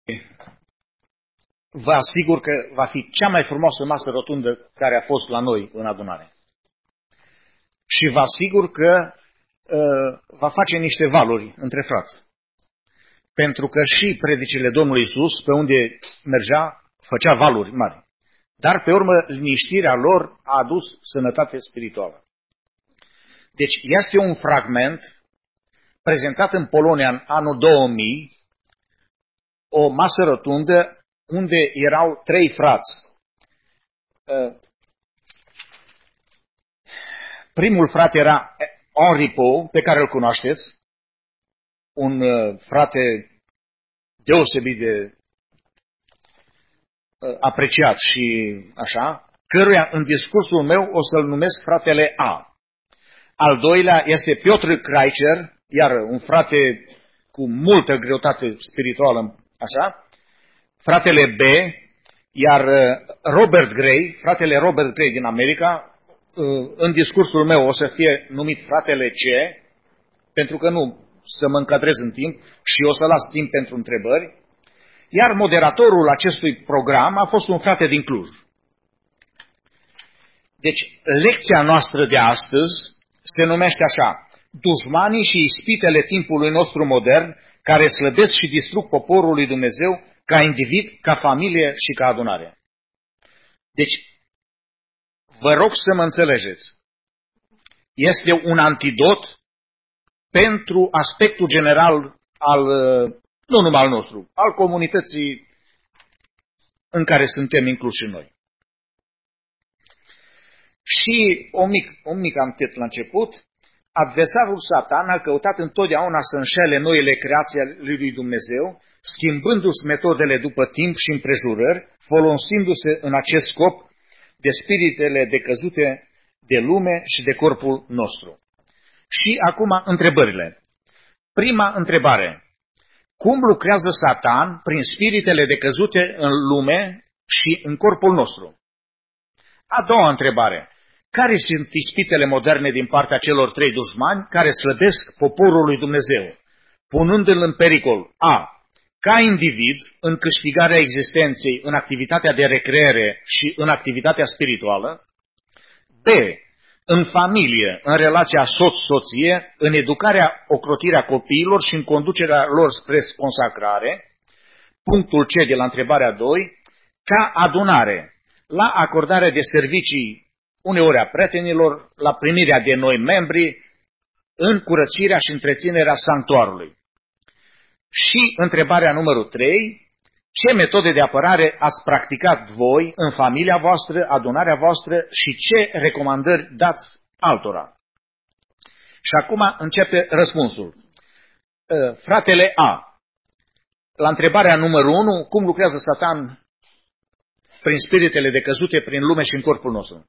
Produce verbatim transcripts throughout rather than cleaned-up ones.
vă asigur că va fi cea mai frumoasă masă rotundă care a fost la noi în adunare. Și vă asigur că uh, va face niște valuri între frați. Pentru că și predicile Domnului Iisus, pe unde mergea, făcea valuri mari. Dar, pe urmă, liniștirea lor a adus sănătate spirituală. Deci, este un fragment prezentat în Polonia în anul două mii, o masă rotundă unde erau trei frați. Primul frate era Henri Pou, pe care îl cunoașteți, un frate deosebit de apreciat și așa, căruia în discursul meu o să-l numesc fratele A. Al doilea este Piotr Kraicher, iar un frate cu multă greutate spirituală, așa, fratele B, iar Robert Gray, fratele Robert Gray din America, în discursul meu o să fie numit fratele C, pentru că nu să mă încadrez în timp și o să las timp pentru întrebări, iar moderatorul acestui program a fost un frate din Cluj. Deci, lecția noastră de astăzi se numește așa: dușmanii și ispitele timpului nostru modern, care slăbesc și distrug poporul lui Dumnezeu ca individ, ca familie și ca adunare. Deci, vă rog să mă înțelegeți. Este un antidot pentru aspectul general al, nu numai al nostru, al comunității în care suntem incluși noi. Și o mic, un mic antet la început: adversarul Satan a căutat întotdeauna să înșele noile creații ale lui Dumnezeu, schimbându-și metodele după timp și împrejurări, folosindu-se în acest scop de spiritele decăzute de lume și de corpul nostru. Și acum întrebările. Prima întrebare: cum lucrează Satan prin spiritele decăzute în lume și în corpul nostru? A doua întrebare: care sunt ispitele moderne din partea celor trei dușmani care slăbesc poporul lui Dumnezeu, punându-l în pericol A. ca individ în câștigarea existenței, în activitatea de recreere și în activitatea spirituală, B. în familie, în relația soț-soție, în educarea, ocrotirea copiilor și în conducerea lor spre consacrare, punctul C de la întrebarea doi, ca adunare, la acordarea de servicii uneori a prietenilor, la primirea de noi membri, în curățirea și întreținerea sanctuarului. Și întrebarea numărul trei, ce metode de apărare ați practicat voi în familia voastră, adunarea voastră și ce recomandări dați altora? Și acum începe răspunsul. Fratele A, la întrebarea numărul unu, cum lucrează Satan prin spiritele decăzute prin lume și în corpul nostru?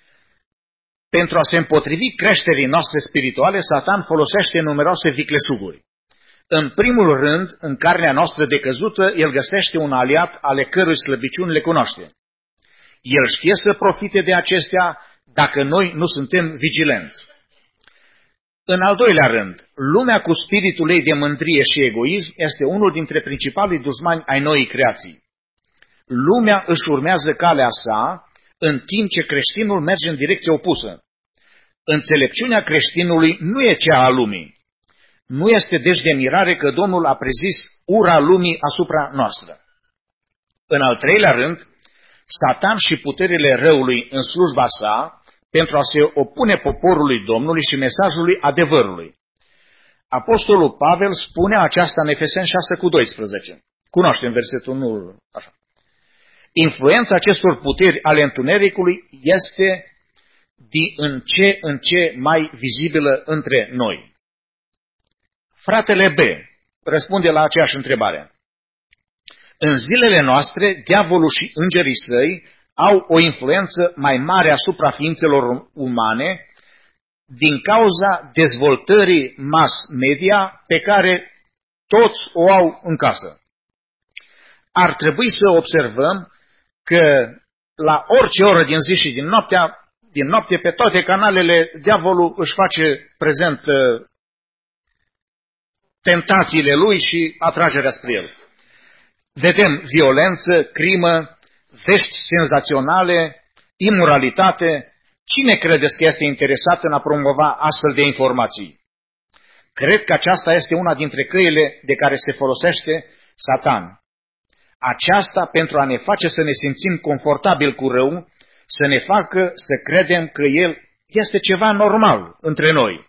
Pentru a se împotrivi creșterii noastre spirituale, Satan folosește numeroase vicleșuguri. În primul rând, în carnea noastră decăzută, el găsește un aliat ale cărui slăbiciuni le cunoaște. El știe să profite de acestea dacă noi nu suntem vigilenți. În al doilea rând, lumea cu spiritul ei de mândrie și egoism este unul dintre principalii dușmani ai noii creații. Lumea își urmează calea sa, în timp ce creștinul merge în direcție opusă. Înțelepciunea creștinului nu e cea a lumii. Nu este deci de mirare că Domnul a prezis ura lumii asupra noastră. În al treilea rând, Satan și puterile răului în slujba sa pentru a se opune poporului Domnului și mesajului adevărului. Apostolul Pavel spune aceasta în Efeseni șase cu doisprezece. Cunoaștem versetul unu. Așa. Influența acestor puteri ale întunericului este din în ce în ce mai vizibilă între noi. Fratele B răspunde la aceeași întrebare. În zilele noastre, diavolul și îngerii săi au o influență mai mare asupra ființelor umane din cauza dezvoltării mass media pe care toți o au în casă. Ar trebui să observăm că la orice oră din zi și din noaptea, din noapte pe toate canalele, diavolul își face prezent tentațiile lui și atragerea spre el. vedem violență, crimă, vești senzaționale, imoralitate. Cine credeți că este interesat în a promova astfel de informații? Cred că aceasta este una dintre căile de care se folosește Satan. Aceasta pentru a ne face să ne simțim confortabil cu rău, să ne facă să credem că el este ceva normal între noi.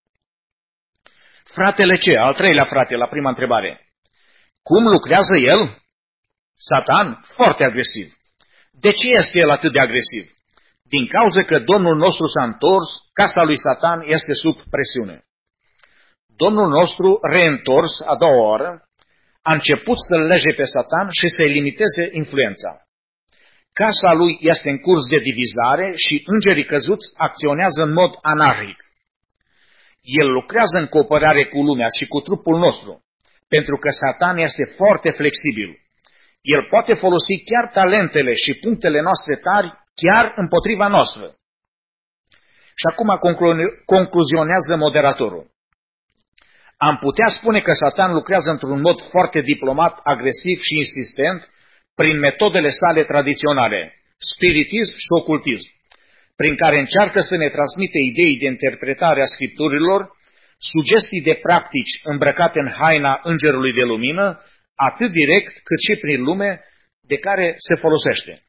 Fratele ce? Al treilea frate, la prima întrebare. Cum lucrează el? Satan? Foarte agresiv. De ce este el atât de agresiv? Din cauza că Domnul nostru s-a întors, casa lui Satan este sub presiune. Domnul nostru, reîntors a doua oară, a început să-l lege pe Satan și să-i limiteze influența. Casa lui este în curs de divizare și îngerii căzuți acționează în mod anarhic. El lucrează în cooperare cu lumea și cu trupul nostru, pentru că Satan este foarte flexibil. El poate folosi chiar talentele și punctele noastre tari chiar împotriva noastră. Și acum conclu- concluzionează moderatorul. Am putea spune că Satan lucrează într-un mod foarte diplomat, agresiv și insistent prin metodele sale tradiționale, spiritism și ocultism, prin care încearcă să ne transmite idei de interpretare a Scripturilor, sugestii de practici îmbrăcate în haina îngerului de lumină, atât direct cât și prin lume de care se folosește.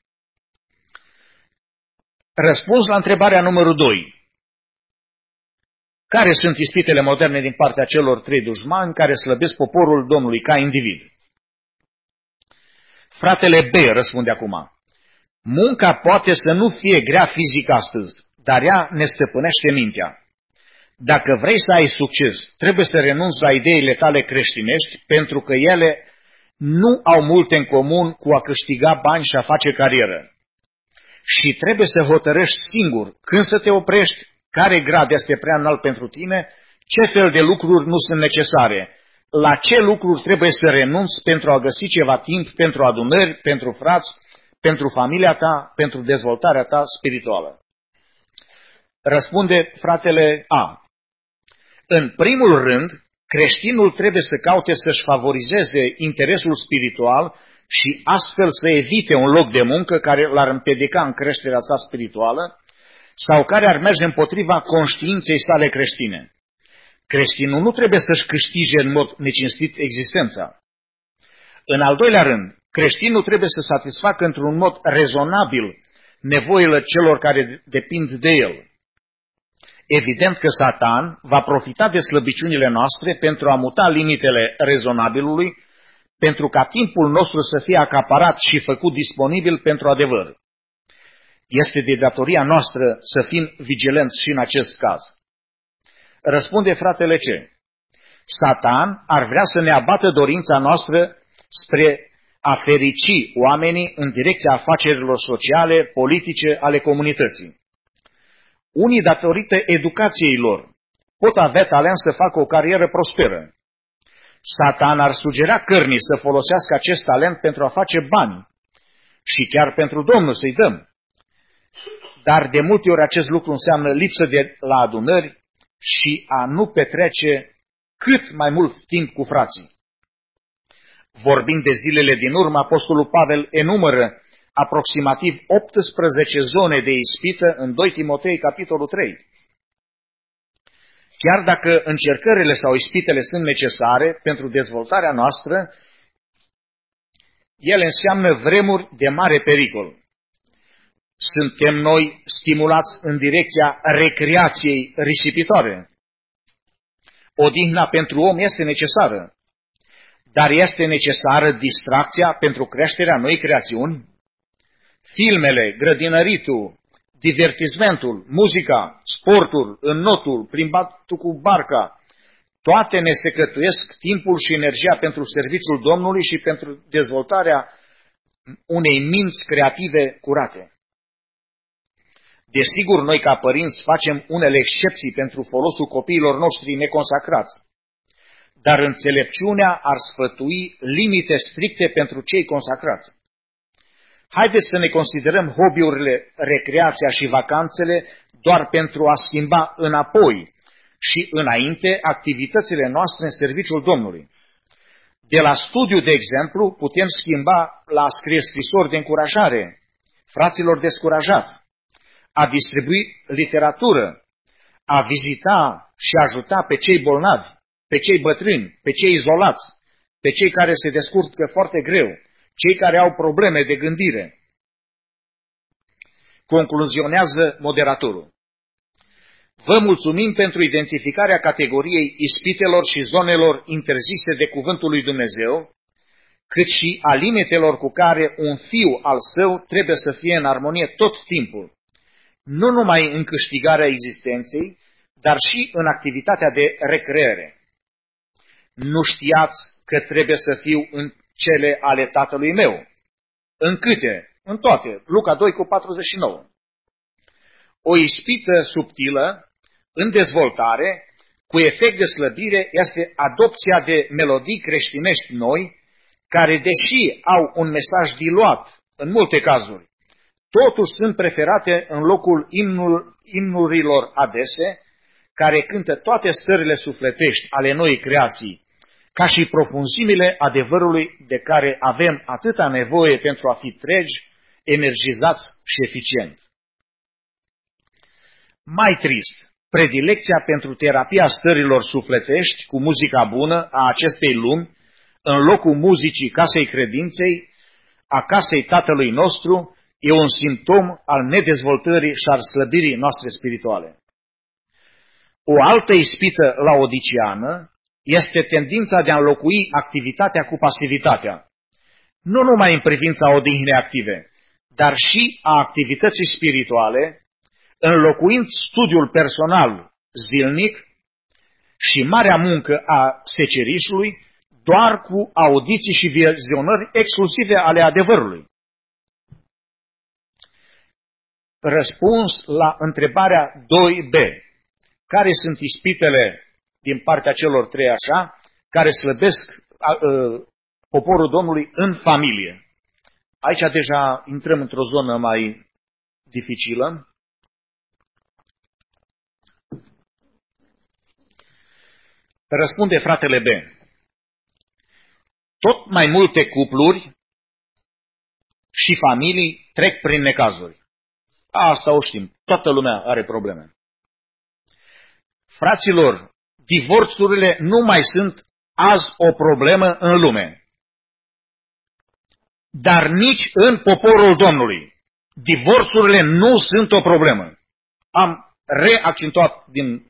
Răspuns la întrebarea numărul doi. Care sunt ispitele moderne din partea celor trei dușmani care slăbesc poporul Domnului ca individ? Fratele B răspunde acum. Munca poate să nu fie grea fizic astăzi, dar ea ne stăpânește mintea. Dacă vrei să ai succes, trebuie să renunți la ideile tale creștinești, pentru că ele nu au multe în comun cu a câștiga bani și a face carieră. Și trebuie să hotărăști singur când să te oprești, care grad este prea înalt pentru tine, ce fel de lucruri nu sunt necesare, la ce lucruri trebuie să renunți pentru a găsi ceva timp pentru adunări, pentru frați, pentru familia ta, pentru dezvoltarea ta spirituală. Răspunde fratele A. În primul rând, creștinul trebuie să caute să-și favorizeze interesul spiritual și astfel să evite un loc de muncă care l-ar împiedica în creșterea sa spirituală sau care ar merge împotriva conștiinței sale creștine. Creștinul nu trebuie să-și câștige în mod necinstit existența. În al doilea rând, creștinul trebuie să satisfacă într-un mod rezonabil nevoile celor care depind de el. Evident că Satan va profita de slăbiciunile noastre pentru a muta limitele rezonabilului, pentru ca timpul nostru să fie acaparat și făcut disponibil pentru adevăr. Este de datoria noastră să fim vigilenți și în acest caz. Răspunde fratele C. Satan ar vrea să ne abată dorința noastră spre a ferici oamenii în direcția afacerilor sociale, politice ale comunității. Unii, datorită educației lor, pot avea talent să facă o carieră prosperă. Satan ar sugera cărnii să folosească acest talent pentru a face bani și chiar pentru Domnul să-i dăm. Dar de multe ori acest lucru înseamnă lipsă de la adunări și a nu petrece cât mai mult timp cu frații. Vorbind de zilele din urmă, Apostolul Pavel enumără aproximativ optsprezece zone de ispită în doi Timotei, capitolul trei. Chiar dacă încercările sau ispitele sunt necesare pentru dezvoltarea noastră, ele înseamnă vremuri de mare pericol. Suntem noi stimulați în direcția recreației risipitoare. Odihna pentru om este necesară, dar este necesară distracția pentru creșterea noi creațiuni? Filmele, grădinăritul, divertismentul, muzica, sportul, înnotul, plimbatul cu barca, toate ne secătuiesc timpul și energia pentru serviciul Domnului și pentru dezvoltarea unei minți creative curate. Desigur, noi ca părinți facem unele excepții pentru folosul copiilor noștri neconsacrați, dar înțelepciunea ar sfătui limite stricte pentru cei consacrați. Haideți să ne considerăm hobby-urile, recreația și vacanțele doar pentru a schimba înapoi și înainte activitățile noastre în serviciul Domnului. De la studiu, de exemplu, putem schimba la a scrie scrisori de încurajare fraților descurajați, a distribui literatură, a vizita și ajuta pe cei bolnavi, pe cei bătrâni, pe cei izolați, pe cei care se descurcă foarte greu, cei care au probleme de gândire. Concluzionează moderatorul. Vă mulțumim pentru identificarea categoriei ispitelor și zonelor interzise de cuvântul lui Dumnezeu, cât și a limitelor cu care un fiu al său trebuie să fie în armonie tot timpul, nu numai în câștigarea existenței, dar și în activitatea de recreere. Nu știați că trebuie să fiu în cele ale Tatălui meu? În câte? În toate. Luca doi cu patruzeci și nouă. O ispită subtilă, în dezvoltare, cu efect de slăbire, este adopția de melodii creștinești noi, care, deși au un mesaj diluat în multe cazuri, totuși sunt preferate în locul imnul, imnurilor adese, care cântă toate stările sufletești ale noii creații, ca și profunzimile adevărului de care avem atâta nevoie pentru a fi tregi, energizați și eficient. Mai trist, predilecția pentru terapia stărilor sufletești cu muzica bună a acestei lumi, în locul muzicii casei credinței, a casei Tatălui nostru, e un simptom al nedezvoltării și al slăbirii noastre spirituale. O altă ispită laodiceană este tendința de a înlocui activitatea cu pasivitatea, nu numai în privința odihnei active, dar și a activității spirituale, înlocuind studiul personal zilnic și marea muncă a secerișului doar cu audiții și vizionări exclusive ale adevărului. Răspuns la întrebarea doi B. Care sunt ispitele din partea celor trei așa, care slăbesc a, a, poporul Domnului în familie? Aici deja intrăm într-o zonă mai dificilă. Răspunde fratele B. Tot mai multe cupluri și familii trec prin necazuri. Asta o știm. Toată lumea are probleme. Fraților, divorțurile nu mai sunt azi o problemă în lume, dar nici în poporul Domnului. Divorțurile nu sunt o problemă. Am reaccentuat din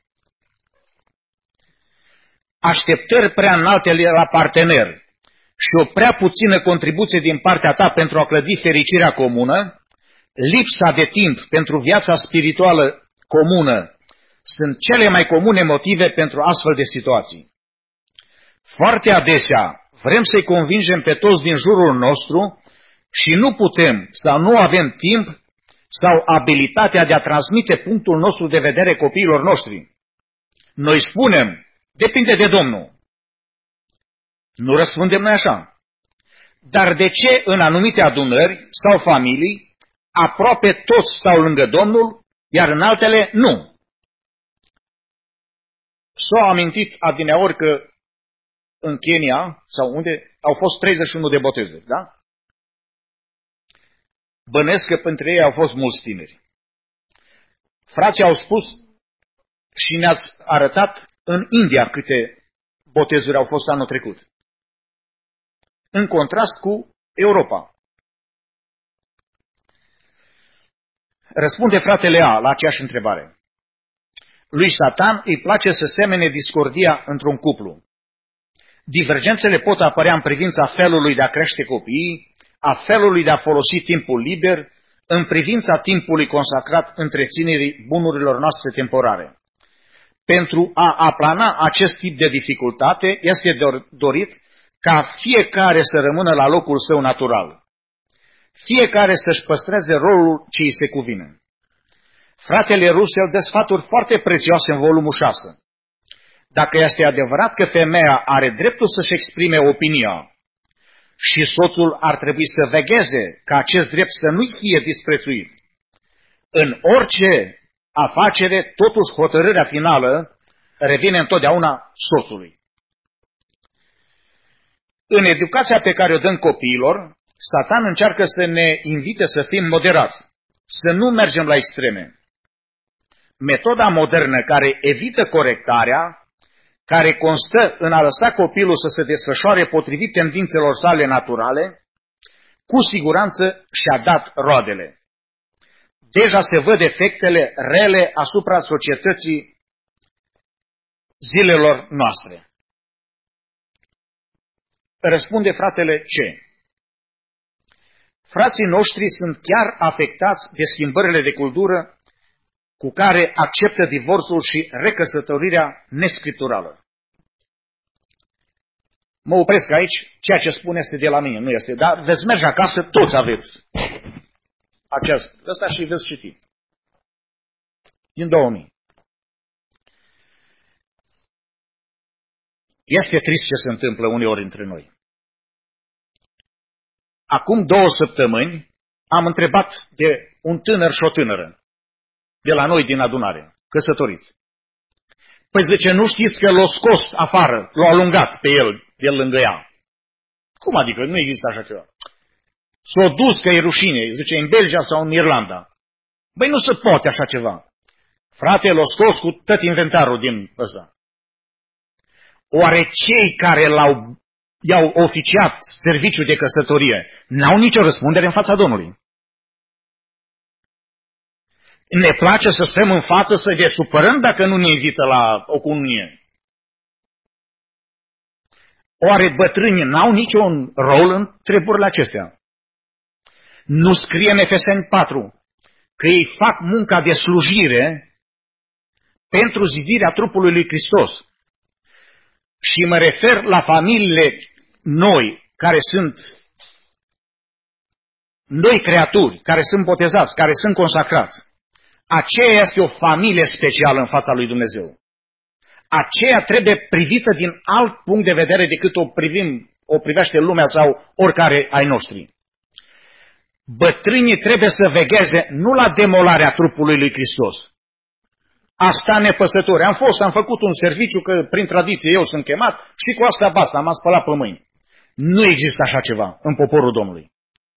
așteptări prea înalte la partener și o prea puțină contribuție din partea ta pentru a clădi fericirea comună, lipsa de timp pentru viața spirituală comună, sunt cele mai comune motive pentru astfel de situații. Foarte adesea vrem să-i convingem pe toți din jurul nostru și nu putem sau nu avem timp sau abilitatea de a transmite punctul nostru de vedere copiilor noștri. Noi spunem, depinde de Domnul. Nu răspundem noi așa. Dar de ce în anumite adunări sau familii aproape toți stau lângă Domnul, iar în altele nu? S-au amintit adineori că în Kenya sau unde au fost treizeci și unu de botezuri, da? Bănesc că între ei au fost mulți tineri. Frații au spus și ne-ați arătat în India câte botezuri au fost anul trecut. În contrast cu Europa. Răspunde fratele A la aceeași întrebare. Lui Satan îi place să semene discordia într-un cuplu. Divergențele pot apărea în privința felului de a crește copiii, a felului de a folosi timpul liber, în privința timpului consacrat întreținerii bunurilor noastre temporare. Pentru a aplana acest tip de dificultate, este dorit ca fiecare să rămână la locul său natural. Fiecare să-și păstreze rolul ce îi se cuvine. Fratele Russell dă sfaturi foarte prețioase în volumul șase. Dacă este adevărat că femeia are dreptul să-și exprime opinia și soțul ar trebui să vegheze ca acest drept să nu fie disprețuit, în orice afacere, totuși hotărârea finală revine întotdeauna soțului. În educația pe care o dăm copiilor, Satan încearcă să ne invite să fim moderați, să nu mergem la extreme. Metoda modernă care evită corectarea, care constă în a lăsa copilul să se desfășoare potrivit tendințelor sale naturale, cu siguranță și-a dat roadele. Deja se văd efectele rele asupra societății zilelor noastre. Răspunde fratele ce? Frații noștri sunt chiar afectați de schimbările de cultură cu care acceptă divorțul și recăsătorirea nescripturală. Mă opresc aici, ceea ce spun este de la mine, nu este, dar veți merge acasă, toți aveți acest, ăsta și veți citi. Din două mii. Este trist ce se întâmplă uneori între noi. Acum două săptămâni am întrebat de un tânăr și o tânără de la noi din adunare, căsătoriți. Păi zice, nu știți că l-a scos afară, l-a alungat pe el, de lângă ea. Cum adică? Nu există așa ceva. S-a dus că e rușine, zice, în Belgia sau în Irlanda. Băi, nu se poate așa ceva. Frate, l-a scos cu tot inventarul din ăsta. Oare cei care l-au i-au oficiat serviciul de căsătorie n-au nicio răspundere în fața Domnului? Ne place să stăm în față să ne supărăm dacă nu ne invită la o comunie. Oare bătrânii n-au niciun rol în treburile acestea? Nu scrie în Efeseni patru că ei fac munca de slujire pentru zidirea trupului lui Hristos. Și mă refer la familiile noi, care sunt noi creaturi, care sunt botezați, care sunt consacrați. Aceea este o familie specială în fața lui Dumnezeu. Aceea trebuie privită din alt punct de vedere decât o privim, o privește lumea sau oricare ai noștri. Bătrânii trebuie să vegheze nu la demolarea trupului lui Hristos. Asta nepăsători. Am fost, am făcut un serviciu, că prin tradiție eu sunt chemat și cu asta basta, m-am spălat pe mâini. Nu există așa ceva în poporul Domnului.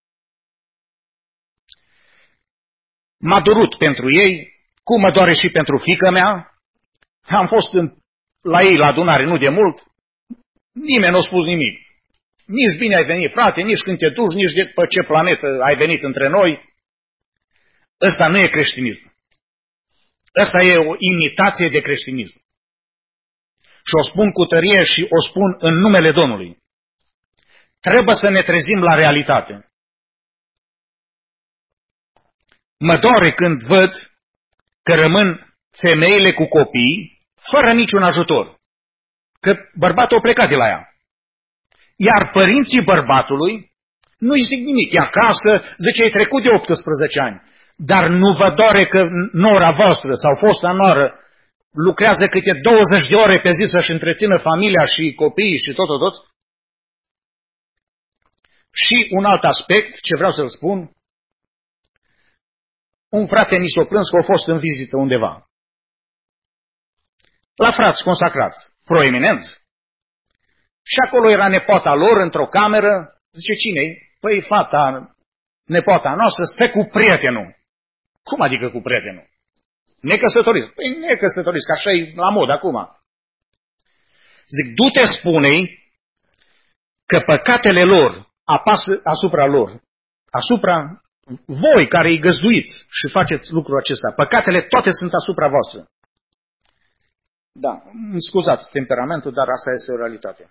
M-a durut pentru ei, cum mă doare și pentru fiica mea. Am fost în, la ei la adunare nu de mult, nimeni nu a spus nimic. Nici bine ai venit, frate, nici când te duci, nici de pe ce planetă ai venit între noi. Ăsta nu e creștinism. Ăsta e o imitație de creștinism. Și o spun cu tărie și o spun în numele Domnului. Trebuie să ne trezim la realitate. Mă doare când văd că rămân femeile cu copii fără niciun ajutor. Că bărbatul a plecat de la ea. Iar părinții bărbatului nu-i zic nimic. E acasă, zice, ai trecut de optsprezece ani. Dar nu vă doare că nora voastră sau fosta noră lucrează câte douăzeci de ore pe zi să-și întrețină familia și copiii și tot, tot, tot? Și un alt aspect, ce vreau să-l spun, un frate ni s-a plâns că a fost în vizită undeva. La frați consacrați, proeminenți. Și acolo era nepoata lor într-o cameră. Zice, cine-i? Păi fata, nepoata noastră, stă cu prietenul. Cum adică cu prietenul? Necăsătoriți. Păi necăsătoriți, că așa e la mod acum. Zic, du-te, spune-i că păcatele lor apasă asupra lor, asupra voi care îi găzduiți și faceți lucrul acesta. Păcatele toate sunt asupra voastră. Da, îmi scuzați temperamentul, dar asta este o realitate.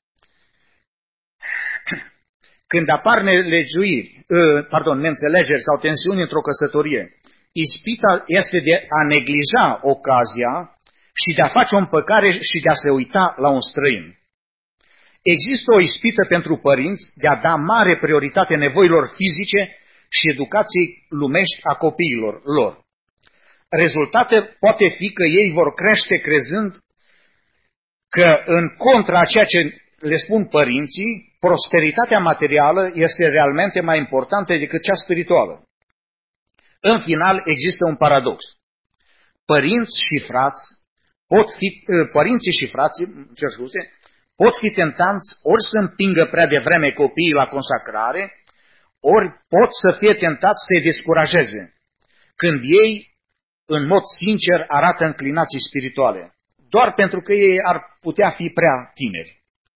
Când apar nelegiuiri, pardon, neînțelegeri sau tensiuni într-o căsătorie, ispita este de a neglija ocazia și de a face o împăcare și de a se uita la un străin. Există o ispită pentru părinți de a da mare prioritate nevoilor fizice și educației lumești a copiilor lor. Rezultatul poate fi că ei vor crește crezând că, în contra a ceea ce le spun părinții, prosperitatea materială este realmente mai importantă decât cea spirituală. În final, există un paradox. Părinți și frați pot fi, părinții și frații, cer scuze, pot fi tentanți ori să împingă prea devreme copiii la consacrare, ori pot să fie tentați să-i descurajeze, când ei, în mod sincer, arată înclinații spirituale, doar pentru că ei ar putea fi prea tineri.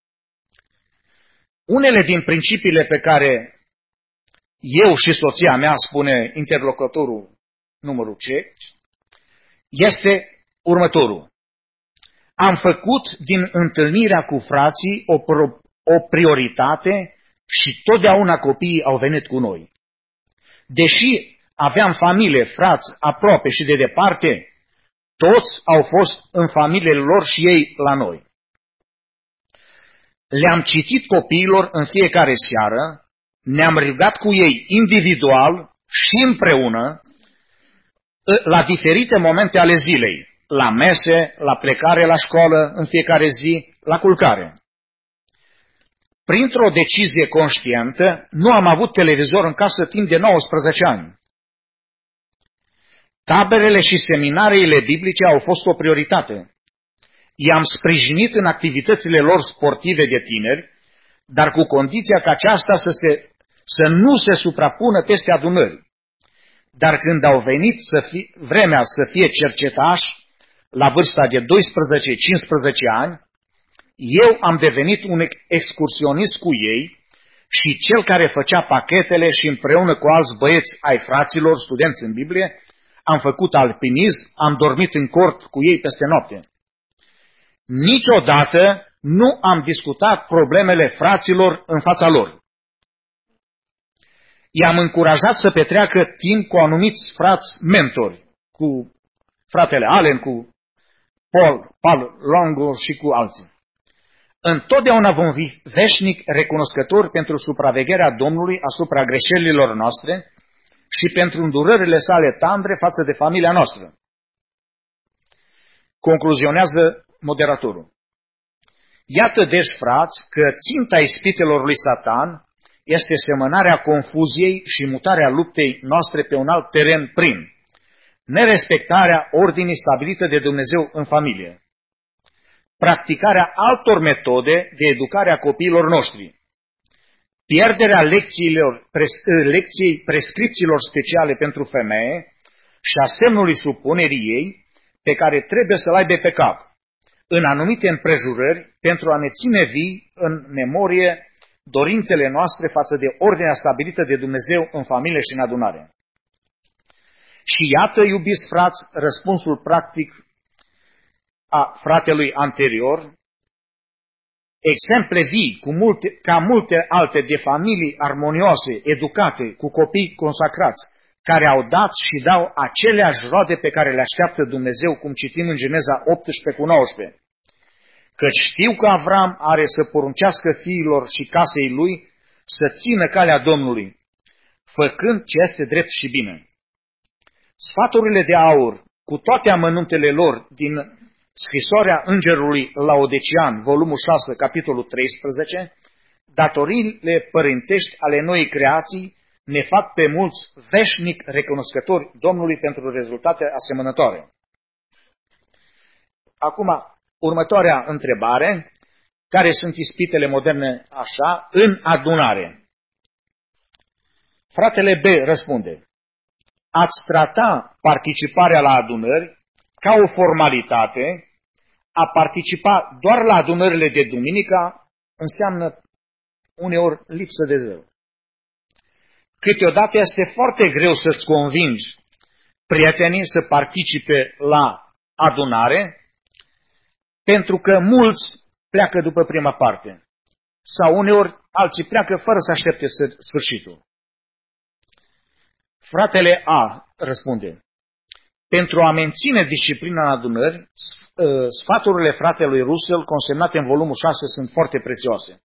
Unele din principiile pe care eu și soția mea, spune interlocutorul numărul C, este următorul. Am făcut din întâlnirea cu frații o, o prioritate și totdeauna copiii au venit cu noi. Deși aveam familie, frați, aproape și de departe, toți au fost în familiile lor și ei la noi. Le-am citit copiilor în fiecare seară, ne-am rugat cu ei individual și împreună la diferite momente ale zilei, la mese, la plecare la școală în fiecare zi, la culcare. Printr-o decizie conștientă, nu am avut televizor în casă timp de nouăsprezece ani. Taberele și seminariile biblice au fost o prioritate. I-am sprijinit în activitățile lor sportive de tineri, dar cu condiția ca aceasta să, se, să nu se suprapună peste adunări. Dar când au venit să fie, vremea să fie cercetași, la vârsta de doisprezece cincisprezece ani, eu am devenit un excursionist cu ei și cel care făcea pachetele și împreună cu alți băieți ai fraților, studenți în Biblie, am făcut alpinism, am dormit în cort cu ei peste noapte. Niciodată nu am discutat problemele fraților în fața lor. I-am încurajat să petreacă timp cu anumiți frați mentori, cu fratele Allen, cu Paul, Paul Longo și cu alții. Întotdeauna vom fi veșnic recunoscători pentru supravegherea Domnului asupra greșelilor noastre și pentru îndurările sale tandre față de familia noastră. Concluzionează moderatorul. Iată deci, frați, că ținta ispitelor lui Satan este semănarea confuziei și mutarea luptei noastre pe un alt teren prin nerespectarea ordinii stabilite de Dumnezeu în familie, practicarea altor metode de educare a copiilor noștri, pierderea lecțiilor, pres, lecției prescripțiilor speciale pentru femeie și a semnului supunerii ei pe care trebuie să-l aibă pe cap, în anumite împrejurări, pentru a ne ține vii în memorie dorințele noastre față de ordinea stabilită de Dumnezeu în familie și în adunare. Și iată, iubiți frați, răspunsul practic a fratelui anterior, exemple vii, cu multe, ca multe alte de familii armonioase, educate, cu copii consacrați, care au dat și dau aceleași roade pe care le așteaptă Dumnezeu, cum citim în Geneza optsprezece cu nouăsprezece. Căci știu că Avram are să poruncească fiilor și casei lui să țină calea Domnului, făcând ce este drept și bine. Sfaturile de aur, cu toate amănuntele lor din scrisoarea Îngerului Laodician, volumul șase, capitolul treisprezece, datoriile părintești ale noii creații ne fac pe mulți veșnic recunoscători Domnului pentru rezultate asemănătoare. Acum, următoarea întrebare, care sunt ispitele moderne așa, în adunare? Fratele B răspunde, ați trata participarea la adunări ca o formalitate, a participa doar la adunările de duminica înseamnă uneori lipsă de zău. Câteodată este foarte greu să-ți convingi prietenii să participe la adunare, pentru că mulți pleacă după prima parte. Sau uneori alții pleacă fără să aștepte sfârșitul. Fratele A răspunde, pentru a menține disciplina în adunări, sfaturile fratelui Russell, consemnate în volumul șase, sunt foarte prețioase.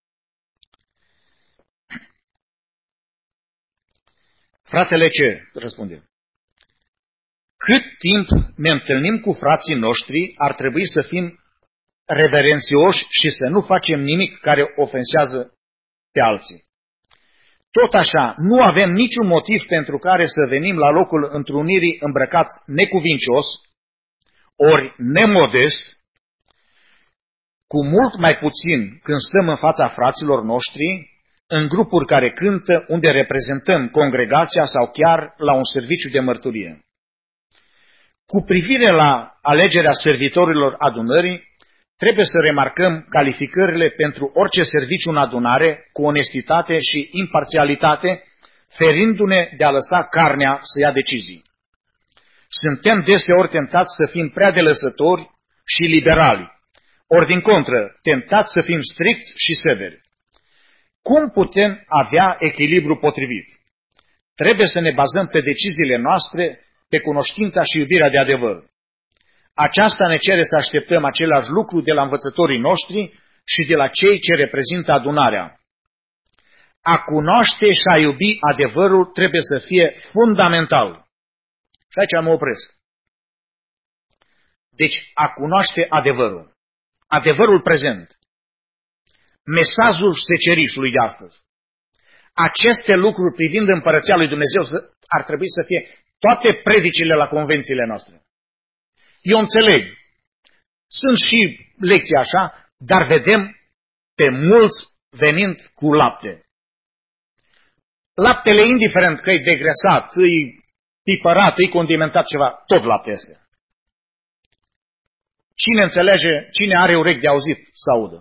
Fratele C răspunde, cât timp ne întâlnim cu frații noștri, ar trebui să fim reverențioși și să nu facem nimic care ofensează pe alții. Tot așa, nu avem niciun motiv pentru care să venim la locul întrunirii îmbrăcați necuvincios, ori nemodest, cu mult mai puțin când stăm în fața fraților noștri, în grupuri care cântă, unde reprezentăm congregația sau chiar la un serviciu de mărturie. Cu privire la alegerea servitorilor adunării, trebuie să remarcăm calificările pentru orice serviciu în adunare cu onestitate și imparțialitate, ferindu-ne de a lăsa carnea să ia decizii. Suntem deseori tentați să fim prea de lăsători și liberali, ori din contră, tentați să fim stricți și severi. Cum putem avea echilibru potrivit? Trebuie să ne bazăm pe deciziile noastre, pe cunoștința și iubirea de adevăr. Aceasta ne cere să așteptăm același lucru de la învățătorii noștri și de la cei ce reprezintă adunarea. A cunoaște și a iubi adevărul trebuie să fie fundamental. Și aici mă opresc. Deci, a cunoaște adevărul. Adevărul prezent. Mesajul secerișului de astăzi. Aceste lucruri privind împărăția lui Dumnezeu ar trebui să fie toate predicile la convențiile noastre. Eu înțeleg. Sunt și lecții așa, dar vedem pe mulți venind cu lapte. Laptele, indiferent că e degresat, e pipărat, e condimentat ceva, tot lapte este. Cine înțelege, cine are urechi de auzit, să audă.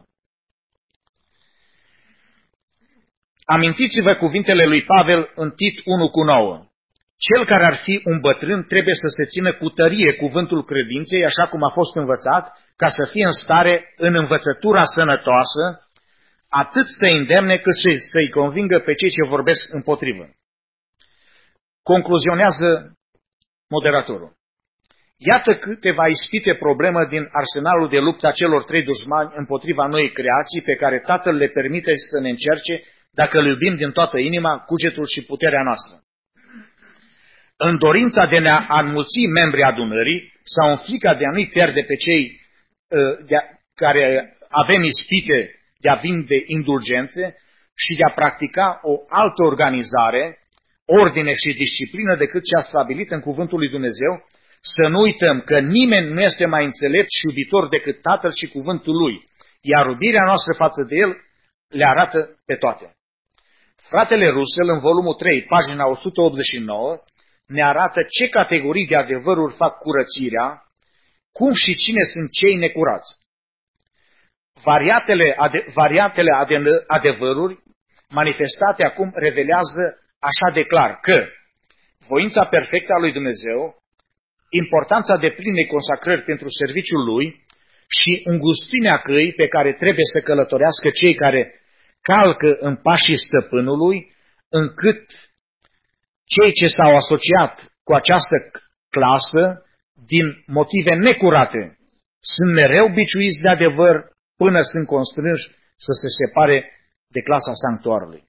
Amintiți-vă cuvintele lui Pavel în Tit unu cu nouă. Cel care ar fi un bătrân trebuie să se țină cu tărie cuvântul credinței, așa cum a fost învățat, ca să fie în stare, în învățătura sănătoasă, atât să-i îndemne cât să-i convingă pe cei ce vorbesc împotrivă. Concluzionează moderatorul. Iată câteva ispite problemă din arsenalul de luptă a celor trei dușmani împotriva noii creații pe care Tatăl le permite să ne încerce dacă îl iubim din toată inima, cugetul și puterea noastră. În dorința de a înmulți membrii adunării sau în frica de a nu-i pierde pe cei de a, care avem ispite de a vinde indulgențe și de a practica o altă organizare, ordine și disciplină decât cea stabilită în cuvântul lui Dumnezeu, să nu uităm că nimeni nu este mai înțelept și iubitor decât Tatăl și cuvântul lui, iar iubirea noastră față de el le arată pe toate. Fratele Russell, în volumul trei, pagina o sută optzeci și nouă, ne arată ce categorii de adevăruri fac curățirea, cum și cine sunt cei necurați. Variatele, ade, variatele ade, adevăruri manifestate acum revelează așa de clar că voința perfectă a lui Dumnezeu, importanța deplinei consacrări pentru serviciul lui și îngustimea căii pe care trebuie să călătorească cei care calcă în pașii stăpânului, încât cei ce s-au asociat cu această clasă, din motive necurate, sunt mereu biciuiți de adevăr până sunt constrânși să se separe de clasa sanctuarului.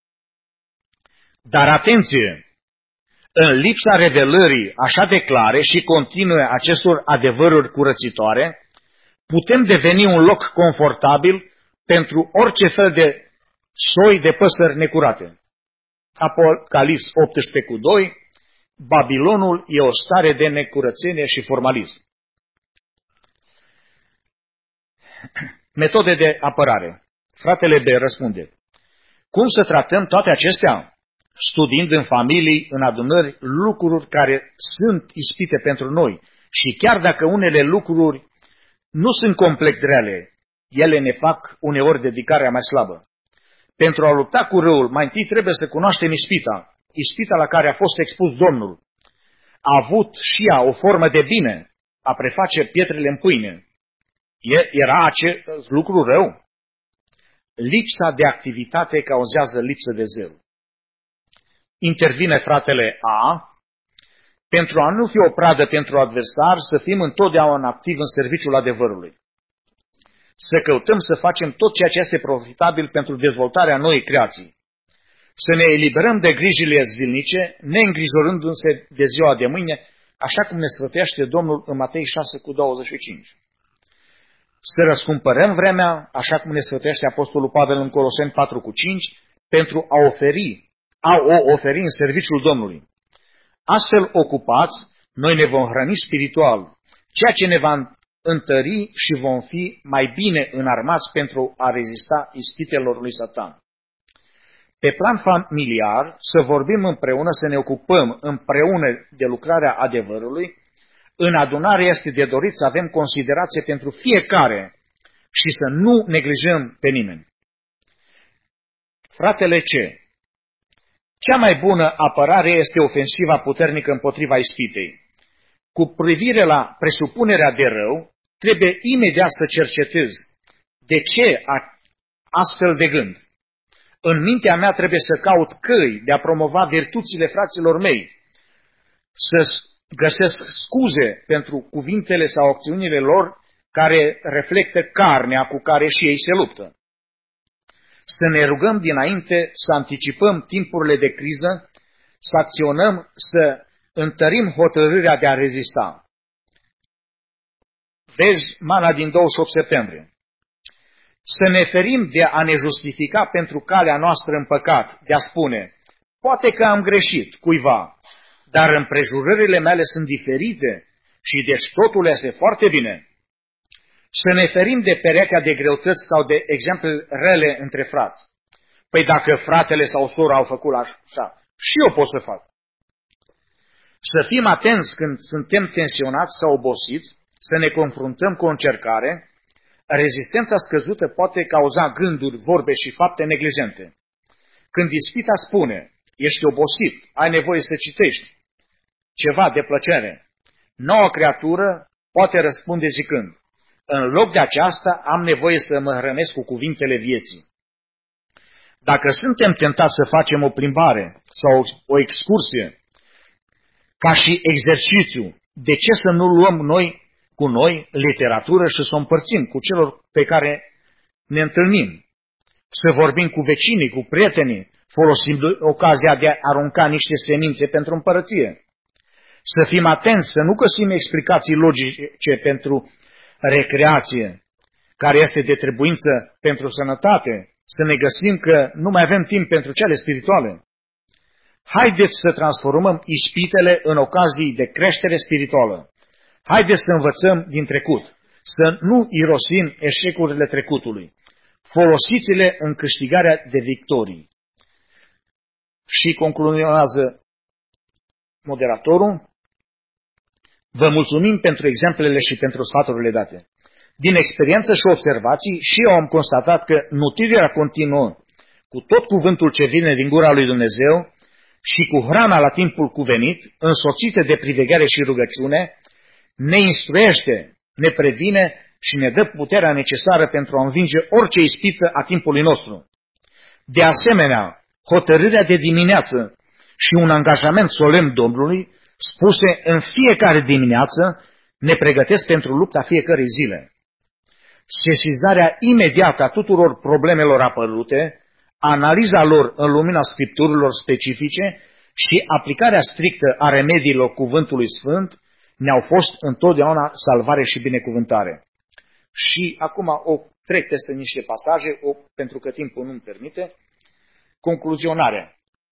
Dar atenție! În lipsa revelării așa de clare și continue acestor adevăruri curățitoare, putem deveni un loc confortabil pentru orice fel de soi de păsări necurate. Apocalips optsprezece cu doi, Babilonul e o stare de necurățenie și formalism. Metode de apărare. Fratele B răspunde. Cum să tratăm toate acestea? Studiind în familii, în adunări, lucruri care sunt ispite pentru noi. Și chiar dacă unele lucruri nu sunt complet rele, ele ne fac uneori dedicarea mai slabă. Pentru a lupta cu răul, mai întâi trebuie să cunoaștem ispita, ispita la care a fost expus Domnul. A avut și ea o formă de bine, a preface pietrele în pâine. Era acest lucru rău? Lipsa de activitate cauzează lipsă de zel. Intervine fratele A. Pentru a nu fi o pradă pentru adversar, să fim întotdeauna activi în serviciul adevărului. Să căutăm să facem tot ceea ce este profitabil pentru dezvoltarea noii creații. Să ne eliberăm de grijile zilnice, neîngrijorându-se de ziua de mâine, așa cum ne sfătuiește Domnul în Matei șase cu douăzeci și cinci. Să răscumpărăm vremea, așa cum ne sfătuiește Apostolul Pavel în Coloseni patru cu cinci, pentru a oferi, a o oferi în serviciul Domnului. Astfel ocupați, noi ne vom hrăni spiritual, ceea ce ne va întări și vom fi mai bine înarmați pentru a rezista ispitelor lui Satan. Pe plan familiar, să vorbim împreună, să ne ocupăm împreună de lucrarea adevărului. În adunare este de dorit să avem considerație pentru fiecare și să nu neglijăm pe nimeni. Fratele C. Cea mai bună apărare este ofensiva puternică împotriva ispitei. Cu privire la presupunerea de rău, trebuie imediat să cercetezi de ce astfel de gând. În mintea mea trebuie să caut căi de a promova virtuțile fraților mei, să găsesc scuze pentru cuvintele sau acțiunile lor care reflectă carnea cu care și ei se luptă. Să ne rugăm dinainte, să anticipăm timpurile de criză, să acționăm, să întărim hotărârea de a rezista. Vezi mana din douăzeci și opt septembrie. Să ne ferim de a ne justifica pentru calea noastră în păcat, de a spune, poate că am greșit cuiva, dar împrejurările mele sunt diferite și deci totul este foarte bine. Să ne ferim de perechea de greutăți sau de exemple rele între frați. Păi dacă fratele sau sora au făcut așa, și eu pot să fac. Să fim atenți când suntem tensionați sau obosiți, să ne confruntăm cu o încercare. Rezistența scăzută poate cauza gânduri, vorbe și fapte neglijente. Când ispita spune, ești obosit, ai nevoie să citești ceva de plăcere, noua creatură poate răspunde zicând, în loc de aceasta am nevoie să mă hrănesc cu cuvintele vieții. Dacă suntem tentați să facem o plimbare sau o excursie ca și exercițiu, de ce să nu luăm noi cu noi literatură și să o împărțim cu celor pe care ne întâlnim? Să vorbim cu vecinii, cu prietenii, folosind ocazia de a arunca niște semințe pentru împărăție. Să fim atenți, să nu găsim explicații logice pentru recreație, care este de trebuință pentru sănătate, să ne găsim că nu mai avem timp pentru cele spirituale. Haideți să transformăm ispitele în ocazii de creștere spirituală. Haideți să învățăm din trecut, să nu irosim eșecurile trecutului. Folosiți-le în câștigarea de victorii. Și concluzionează moderatorul, vă mulțumim pentru exemplele și pentru sfaturile date. Din experiență și observații, și eu am constatat că nutrirea continuă cu tot cuvântul ce vine din gura lui Dumnezeu și cu hrana la timpul cuvenit, însoțită de priveghere și rugăciune, ne instruiește, ne previne și ne dă puterea necesară pentru a învinge orice ispită a timpului nostru. De asemenea, hotărârea de dimineață și un angajament solemn Domnului, spuse în fiecare dimineață, ne pregătesc pentru lupta fiecărei zile. Sesizarea imediată a tuturor problemelor apărute, analiza lor în lumina scripturilor specifice și aplicarea strictă a remediilor cuvântului sfânt ne-au fost întotdeauna salvare și binecuvântare. Și acum o trec peste niște pasaje, o, pentru că timpul nu-mi permite. Concluzionarea.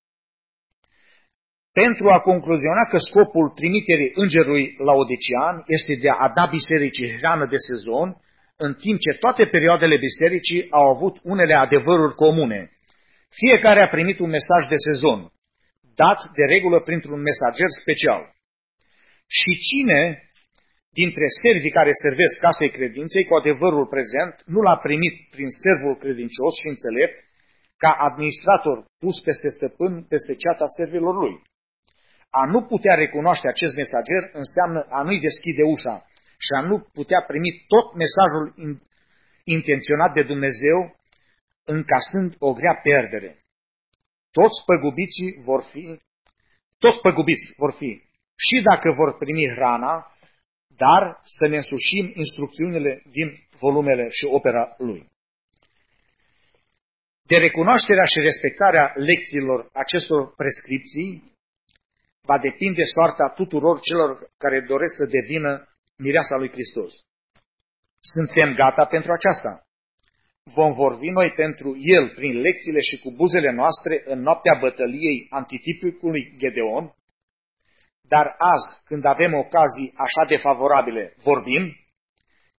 Pentru a concluziona că scopul trimiterii îngerului Laodicean este de a da bisericii hrană de sezon, în timp ce toate perioadele bisericii au avut unele adevăruri comune. Fiecare a primit un mesaj de sezon, dat de regulă printr-un mesager special. Și cine dintre servii care servesc casei credinței cu adevărul prezent nu l-a primit prin servul credincios și înțelept, ca administrator pus peste stăpân, peste ceata servilor lui? A nu putea recunoaște acest mesager înseamnă a nu-i deschide ușa și a nu putea primi tot mesajul intenționat de Dumnezeu, încasând o grea pierdere. Toți păgubiții vor fi, toți păgubiți vor fi, și dacă vor primi hrana, dar să ne însușim instrucțiunile din volumele și opera lui. De recunoașterea și respectarea lecțiilor acestor prescripții va depinde soarta tuturor celor care doresc să devină mireasa lui Hristos. Suntem gata pentru aceasta. Vom vorbi noi pentru El prin lecțiile și cu buzele noastre în noaptea bătăliei antitipicului Gedeon, dar azi, când avem ocazii așa de favorabile, vorbim,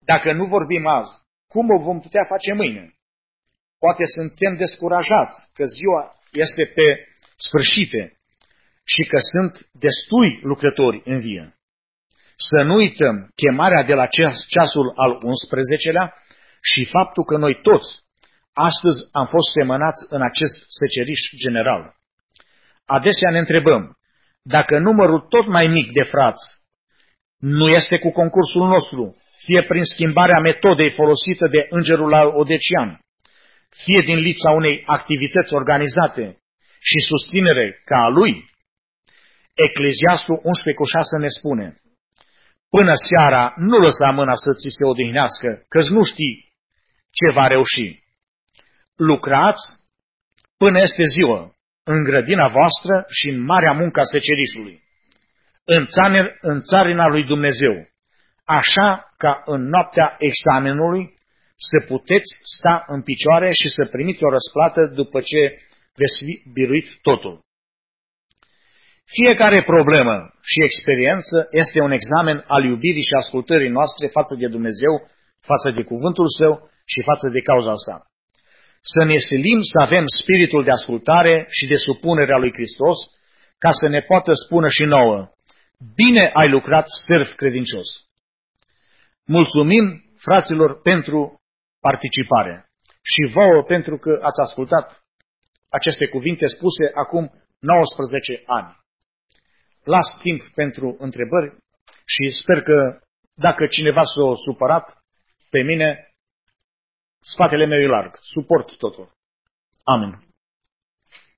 Dacă nu vorbim azi, cum o vom putea face mâine? Poate suntem descurajați că ziua este pe sfârșite și că sunt destui lucrători în vie. Să nu uităm chemarea de la ceasul al unsprezecelea și faptul că noi toți astăzi am fost semănați în acest seceriș general. Adesea ne întrebăm dacă numărul tot mai mic de frați nu este cu concursul nostru, fie prin schimbarea metodei folosită de îngerul Laodician, fie din lipsa unei activități organizate și susținere ca a lui. Ecleziastul unsprezece cu șase ne spune: până seara nu lăsa mâna să ți se odihnească, că nu știi ce va reuși. Lucrați până este ziua, în grădina voastră și în marea muncă a secerișului, în, țar, în țarina lui Dumnezeu, așa ca în noaptea examenului să puteți sta în picioare și să primiți o răsplată după ce veți biruit totul. Fiecare problemă și experiență este un examen al iubirii și ascultării noastre față de Dumnezeu, față de cuvântul Său și față de cauza sa. Să ne silim să avem spiritul de ascultare și de supunere a lui Hristos, ca să ne poată spune și nouă: bine ai lucrat, serv credincios. Mulțumim, fraților, pentru participare și vouă pentru că ați ascultat aceste cuvinte spuse acum nouăsprezece ani. Las timp pentru întrebări și sper că dacă cineva s-a supărat pe mine, spatele meu e larg. Suport totul. Amin.